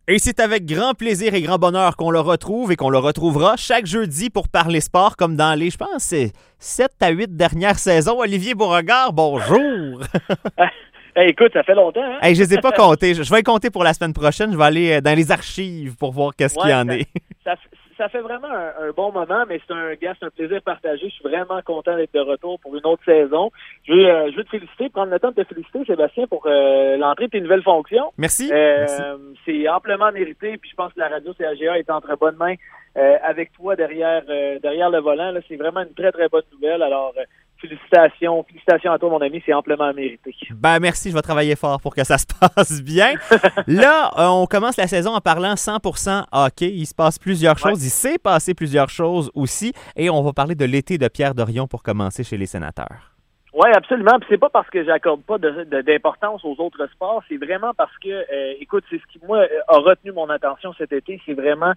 Et c'est avec grand plaisir et grand bonheur qu'on le retrouve et qu'on le retrouvera chaque jeudi pour parler sport comme dans les, je pense, c'est 7 à 8 dernières saisons. Olivier Beauregard, bonjour! Hey, écoute, ça fait longtemps, hein? Hey, je les ai pas comptés. Je vais les compter pour la semaine prochaine. Je vais aller dans les archives pour voir qu'est-ce qu'il y en est. Ça fait vraiment un bon moment, mais c'est un plaisir partagé. Je suis vraiment content d'être de retour pour une autre saison. Je veux te féliciter, prendre le temps de te féliciter, Sébastien, pour l'entrée de tes nouvelles fonctions. Merci. C'est amplement mérité, puis je pense que la radio CAGA est entre bonnes mains avec toi derrière le volant. Là, c'est vraiment une très, très bonne nouvelle. Alors, félicitations à toi, mon ami, c'est amplement mérité. Ben merci, je vais travailler fort pour que ça se passe bien. Là, on commence la saison en parlant 100% hockey. Il se passe plusieurs choses, il s'est passé plusieurs choses aussi, et on va parler de l'été de Pierre Dorion pour commencer chez les Sénateurs. Oui, absolument. Puis c'est pas parce que j'accorde pas d'importance aux autres sports, c'est vraiment parce que, écoute, c'est ce qui, moi, a retenu mon attention cet été, c'est vraiment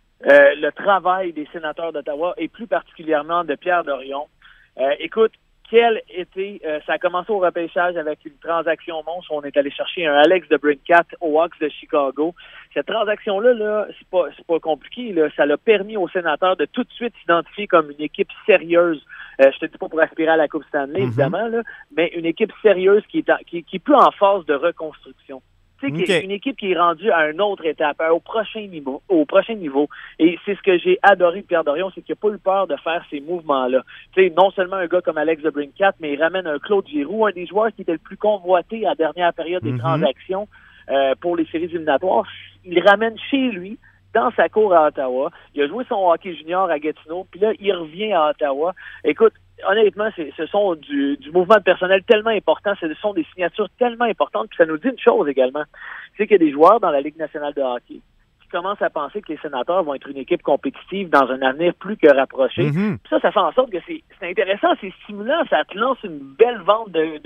le travail des Sénateurs d'Ottawa et plus particulièrement de Pierre Dorion. Écoute, quel été, ça a commencé au repêchage avec une transaction monstre. On est allé chercher un Alex DeBrincat aux Hawks de Chicago. Cette transaction-là, c'est pas compliqué. Là. Ça l'a permis aux Sénateurs de tout de suite s'identifier comme une équipe sérieuse. Je te dis pas pour aspirer à la Coupe Stanley, évidemment, là, mais une équipe sérieuse qui est plus en phase de reconstruction. Tu sais, une équipe qui est rendue à une autre étape, au prochain niveau. Et c'est ce que j'ai adoré de Pierre Dorion, c'est qu'il n'a pas eu peur de faire ces mouvements-là. Tu sais, non seulement un gars comme Alex DeBrincat, mais il ramène un Claude Giroux, un des joueurs qui était le plus convoité à la dernière période des transactions pour les séries éliminatoires. Il ramène chez lui, dans sa cour à Ottawa. Il a joué son hockey junior à Gatineau, puis là, il revient à Ottawa. Écoute, honnêtement, ce sont du mouvement de personnel tellement important, ce sont des signatures tellement importantes, puis ça nous dit une chose également, c'est qu'il y a des joueurs dans la Ligue nationale de hockey qui commencent à penser que les Sénateurs vont être une équipe compétitive dans un avenir plus que rapproché. Puis ça fait en sorte que c'est intéressant, c'est stimulant, ça te lance une belle vente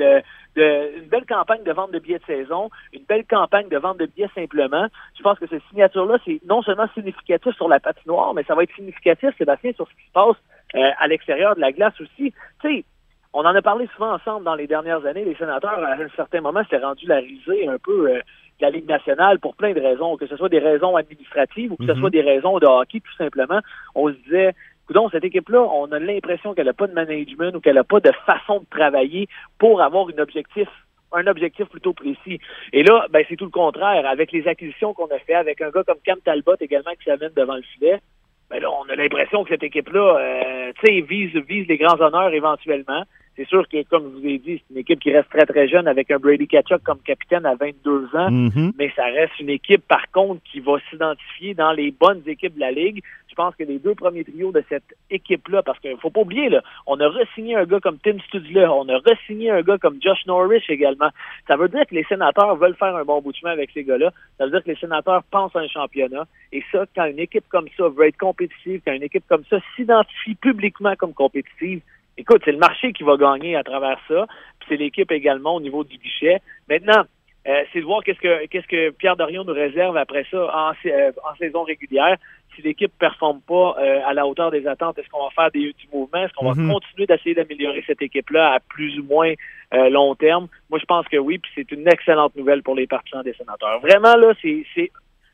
une belle campagne de vente de billets de saison, une belle campagne de vente de billets simplement. Je pense que cette signature-là, c'est non seulement significatif sur la patinoire, mais ça va être significatif, Sébastien, sur ce qui se passe à l'extérieur de la glace aussi. Tu sais, on en a parlé souvent ensemble dans les dernières années. Les Sénateurs, à un certain moment, s'étaient rendus la risée un peu de la Ligue nationale pour plein de raisons, que ce soit des raisons administratives ou que ce soit des raisons de hockey, tout simplement. On se disait, coudonc, cette équipe-là, on a l'impression qu'elle n'a pas de management ou qu'elle n'a pas de façon de travailler pour avoir un objectif plutôt précis. Et là, ben, c'est tout le contraire. Avec les acquisitions qu'on a fait, avec un gars comme Cam Talbot également qui s'amène devant le filet, ben là, on a l'impression que cette équipe-là, vise les grands honneurs éventuellement. C'est sûr que, comme je vous ai dit, c'est une équipe qui reste très, très jeune avec un Brady Tkachuk comme capitaine à 22 ans. Mais ça reste une équipe, par contre, qui va s'identifier dans les bonnes équipes de la Ligue. Je pense que les deux premiers trios de cette équipe-là, parce qu'il faut pas oublier, là, on a re-signé un gars comme Tim Stutzle, on a re-signé un gars comme Josh Norris également. Ça veut dire que les Sénateurs veulent faire un bon bout de chemin avec ces gars-là. Ça veut dire que les Sénateurs pensent à un championnat. Et ça, quand une équipe comme ça veut être compétitive, quand une équipe comme ça s'identifie publiquement comme compétitive, écoute, c'est le marché qui va gagner à travers ça, puis c'est l'équipe également au niveau du guichet. Maintenant, c'est de voir qu'est-ce que Pierre Dorion nous réserve après ça en saison régulière. Si l'équipe ne performe pas à la hauteur des attentes, est-ce qu'on va faire du mouvement? Est-ce qu'on va continuer d'essayer d'améliorer cette équipe-là à plus ou moins long terme? Moi, je pense que oui, puis c'est une excellente nouvelle pour les partisans des Sénateurs. Vraiment, là, c'est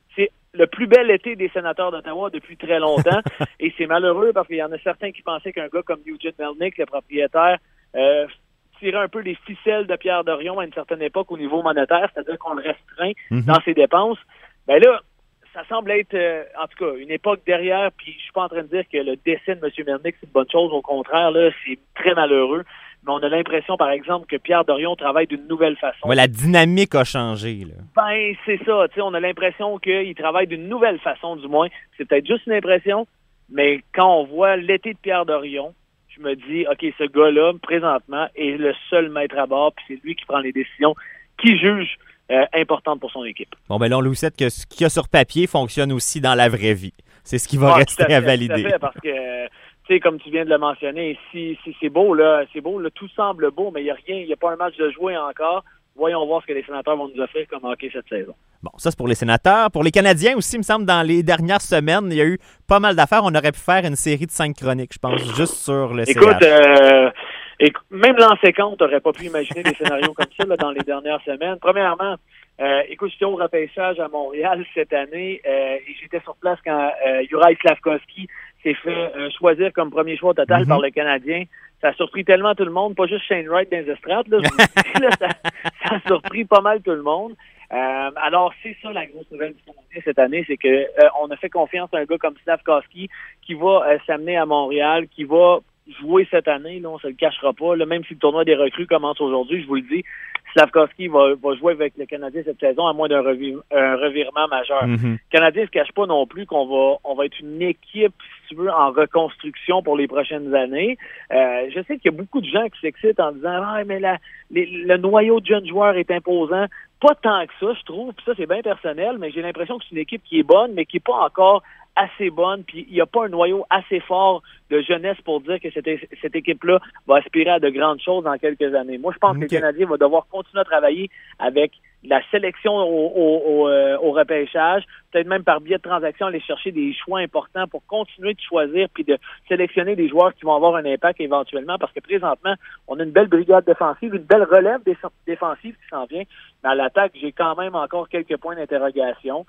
le plus bel été des Sénateurs d'Ottawa depuis très longtemps. Et c'est malheureux parce qu'il y en a certains qui pensaient qu'un gars comme Eugene Melnyk, le propriétaire, tirait un peu les ficelles de Pierre Dorion à une certaine époque au niveau monétaire, c'est-à-dire qu'on le restreint dans ses dépenses. Ben là, ça semble être, en tout cas, une époque derrière, puis je suis pas en train de dire que le décès de M. Melnyk, c'est une bonne chose. Au contraire, là, c'est très malheureux. Mais on a l'impression, par exemple, que Pierre Dorion travaille d'une nouvelle façon. Ouais, la dynamique a changé, là. Ben, c'est ça. Tu sais, on a l'impression qu'il travaille d'une nouvelle façon, du moins. C'est peut-être juste une impression, mais quand on voit l'été de Pierre Dorion, je me dis, OK, ce gars-là, présentement, est le seul maître à bord, puis c'est lui qui prend les décisions, qui juge importantes pour son équipe. Bon, ben là, on le sait que ce qu'il y a sur papier fonctionne aussi dans la vraie vie. C'est ce qui va rester à valider. Tout à fait, parce que... Tu sais, comme tu viens de le mentionner, si c'est beau, là, tout semble beau, mais il n'y a pas un match de jouer encore. Voyons voir ce que les Sénateurs vont nous offrir comme hockey cette saison. Bon, ça, c'est pour les Sénateurs. Pour les Canadiens aussi, il me semble, dans les dernières semaines, il y a eu pas mal d'affaires. On aurait pu faire une série de 5 chroniques, je pense, juste sur le CH. Écoute, même l'an 50, tu n'aurais pas pu imaginer des scénarios comme ça là, dans les dernières semaines. Premièrement, Écoute, j'étais au repêchage à Montréal cette année et j'étais sur place quand Juraj Slafkovský s'est fait choisir comme premier choix total par le Canadien. Ça a surpris tellement tout le monde, pas juste Shane Wright dans les estrades. Là, ça a surpris pas mal tout le monde. Alors, c'est ça la grosse nouvelle du Canadien cette année, c'est que on a fait confiance à un gars comme Slafkovský qui va s'amener à Montréal, qui va jouer cette année, là, on se le cachera pas. Là, même si le tournoi des recrues commence aujourd'hui, je vous le dis, Slafkovský va jouer avec le Canadien cette saison, à moins d'un revirement majeur. Le Canadien ne se cache pas non plus qu'on va être une équipe, si tu veux, en reconstruction pour les prochaines années. Je sais qu'il y a beaucoup de gens qui s'excitent en disant « Ah, mais le noyau de jeunes joueurs est imposant ». Pas tant que ça, je trouve. Puis ça, c'est bien personnel, mais j'ai l'impression que c'est une équipe qui est bonne, mais qui n'est pas encore assez bonne, puis il n'y a pas un noyau assez fort de jeunesse pour dire que cette équipe-là va aspirer à de grandes choses dans quelques années. Moi, je pense que le Canadien va devoir continuer à travailler avec la sélection au repêchage, peut-être même par biais de transactions, aller chercher des choix importants pour continuer de choisir puis de sélectionner des joueurs qui vont avoir un impact éventuellement, parce que présentement, on a une belle brigade défensive, une belle relève défensive qui s'en vient, mais à l'attaque, j'ai quand même encore quelques points d'interrogation.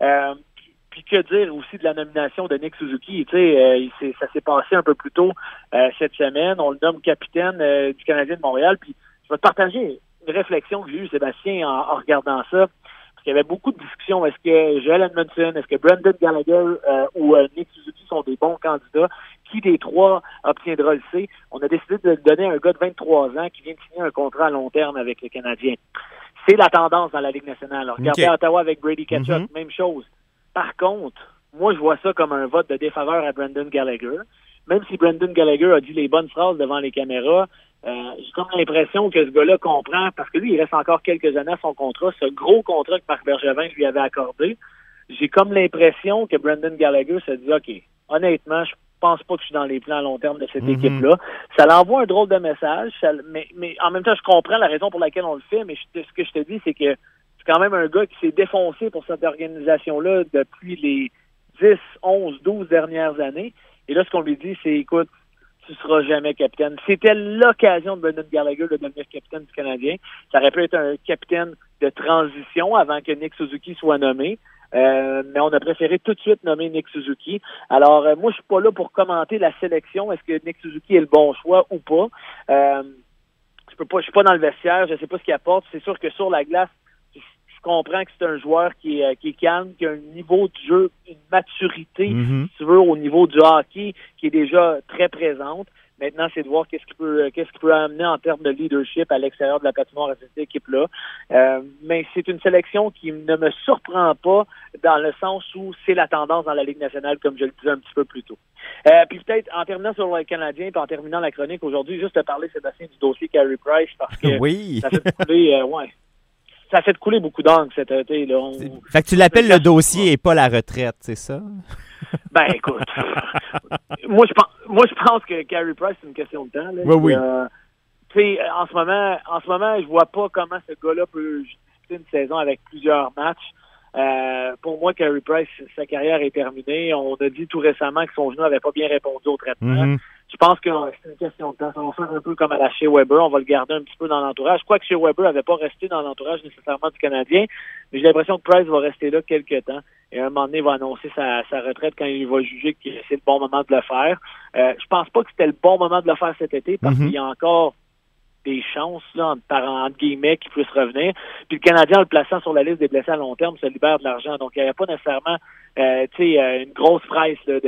Puis que dire aussi de la nomination de Nick Suzuki, tu sais, ça s'est passé un peu plus tôt cette semaine. On le nomme capitaine du Canadien de Montréal. Puis je vais te partager une réflexion que j'ai eue, Sébastien, en regardant ça. Parce qu'il y avait beaucoup de discussions. Est-ce que Joel Edmondson, est-ce que Brendan Gallagher ou Nick Suzuki sont des bons candidats? Qui des trois obtiendra le C? On a décidé de donner un gars de 23 ans qui vient de signer un contrat à long terme avec le Canadien. C'est la tendance dans la Ligue nationale. Regardez Ottawa avec Brady Tkachuk, même chose. Par contre, moi, je vois ça comme un vote de défaveur à Brendan Gallagher. Même si Brendan Gallagher a dit les bonnes phrases devant les caméras, j'ai comme l'impression que ce gars-là comprend, parce que lui, il reste encore quelques années à son contrat, ce gros contrat que Marc Bergevin lui avait accordé. J'ai comme l'impression que Brendan Gallagher se dit, OK, honnêtement, je pense pas que je suis dans les plans à long terme de cette équipe-là. Ça l'envoie un drôle de message, mais en même temps, je comprends la raison pour laquelle on le fait, mais ce que je te dis, c'est que c'est quand même un gars qui s'est défoncé pour cette organisation-là depuis les 10, 11, 12 dernières années. Et là, ce qu'on lui dit, c'est, écoute, tu seras jamais capitaine. C'était l'occasion de Brendan Gallagher de devenir capitaine du Canadien. Ça aurait pu être un capitaine de transition avant que Nick Suzuki soit nommé. Mais on a préféré tout de suite nommer Nick Suzuki. Alors, moi, je suis pas là pour commenter la sélection. Est-ce que Nick Suzuki est le bon choix ou pas? Je suis pas dans le vestiaire. Je sais pas ce qu'il apporte. C'est sûr que sur la glace, je comprends que c'est un joueur qui est calme, qui a un niveau de jeu, une maturité, si tu veux, au niveau du hockey, qui est déjà très présente. Maintenant, c'est de voir qu'est-ce qu'il peut amener en termes de leadership à l'extérieur de la patinoire à cette équipe-là. Mais c'est une sélection qui ne me surprend pas dans le sens où c'est la tendance dans la Ligue nationale, comme je le disais un petit peu plus tôt. Puis peut-être, en terminant sur le Canadien, puis en terminant la chronique aujourd'hui, juste te parler, Sébastien, du dossier Carey Price, parce que ça fait couler, ça a fait couler beaucoup d'encre cet été. Là. Fait que tu l'appelles le dossier et pas la retraite, c'est ça? Ben, écoute, moi, je pense que Carey Price, c'est une question de temps. Là. Oui. Tu sais, en ce moment, je vois pas comment ce gars-là peut justifier une saison avec plusieurs matchs. Pour moi, Carey Price, sa carrière est terminée. On a dit tout récemment que son genou n'avait pas bien répondu au traitement. Je pense que c'est une question de temps. Ça va faire un peu comme à la Shea Weber. On va le garder un petit peu dans l'entourage. Je crois que Shea Weber n'avait pas resté dans l'entourage nécessairement du Canadien, mais j'ai l'impression que Price va rester là quelques temps. Et à un moment donné, il va annoncer sa retraite quand il va juger que c'est le bon moment de le faire. Je pense pas que c'était le bon moment de le faire cet été parce qu'il y a encore des chances, là, entre guillemets, qu'il puisse revenir. Puis le Canadien, en le plaçant sur la liste des blessés à long terme, ça libère de l'argent. Donc, il n'y avait pas nécessairement une grosse presse là,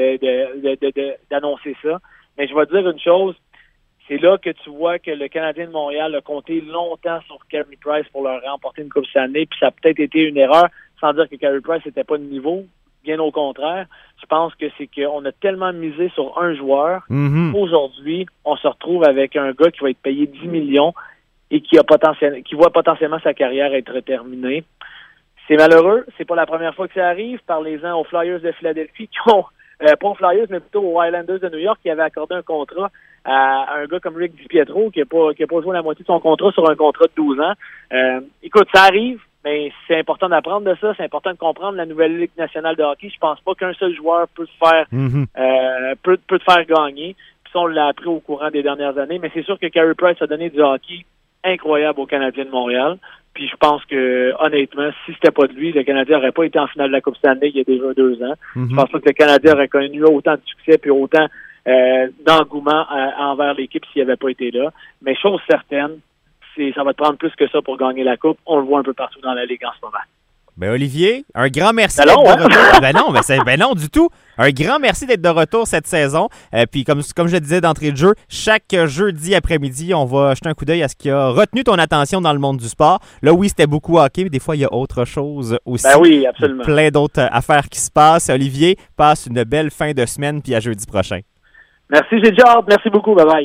d'annoncer ça. Mais je vais te dire une chose, c'est là que tu vois que le Canadien de Montréal a compté longtemps sur Carey Price pour leur remporter une Coupe Stanley, puis ça a peut-être été une erreur, sans dire que Carey Price n'était pas de niveau, bien au contraire. Je pense que c'est qu'on a tellement misé sur un joueur, aujourd'hui, on se retrouve avec un gars qui va être payé 10 millions et qui voit potentiellement sa carrière être terminée. C'est malheureux, c'est pas la première fois que ça arrive. Parlez-en aux Flyers de Philadelphie qui ont pas aux Flyers, mais plutôt aux Islanders de New York qui avaient accordé un contrat à un gars comme Rick DiPietro qui a pas joué la moitié de son contrat sur un contrat de 12 ans. Écoute, ça arrive, mais c'est important d'apprendre de ça. C'est important de comprendre la nouvelle Ligue nationale de hockey. Je pense pas qu'un seul joueur peut te faire peut te faire gagner. Puis ça, on l'a appris au courant des dernières années. Mais c'est sûr que Carey Price a donné du hockey incroyable aux Canadiens de Montréal. Puis je pense que, honnêtement, si c'était pas de lui, le Canadien n'aurait pas été en finale de la Coupe Stanley il y a déjà 2 ans. Je pense pas que le Canadien aurait connu autant de succès puis autant d'engouement envers l'équipe s'il n'avait pas été là. Mais chose certaine, ça va te prendre plus que ça pour gagner la Coupe. On le voit un peu partout dans la Ligue en ce moment. Ben Olivier, un grand merci d'être de retour. Ben non, du tout. Un grand merci d'être de retour cette saison. Puis comme je le disais d'entrée de jeu, chaque jeudi après-midi, on va jeter un coup d'œil à ce qui a retenu ton attention dans le monde du sport. Là, oui, c'était beaucoup hockey, mais des fois, il y a autre chose aussi. Ben oui, absolument. Plein d'autres affaires qui se passent. Olivier, passe une belle fin de semaine, puis à jeudi prochain. Merci, j'ai déjà hâte. Merci beaucoup. Bye-bye.